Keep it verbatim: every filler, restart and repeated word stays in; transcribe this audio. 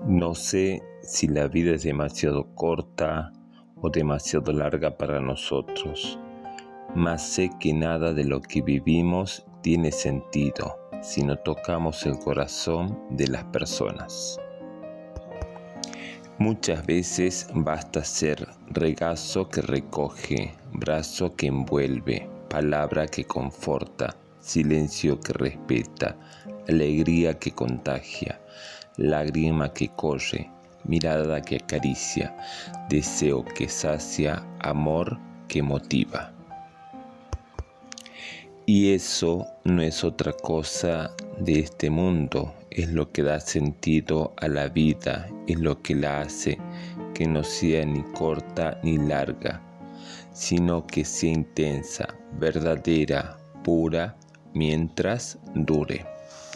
No sé si la vida es demasiado corta o demasiado larga para nosotros, mas sé que nada de lo que vivimos tiene sentido si no tocamos el corazón de las personas. Muchas veces basta ser regazo que recoge, brazo que envuelve, palabra que conforta, silencio que respeta, alegría que contagia, lágrima que corre, mirada que acaricia, deseo que sacia, amor que motiva. Y eso no es otra cosa de este mundo, es lo que da sentido a la vida, es lo que la hace que no sea ni corta ni larga, sino que sea intensa, verdadera, pura, mientras dure.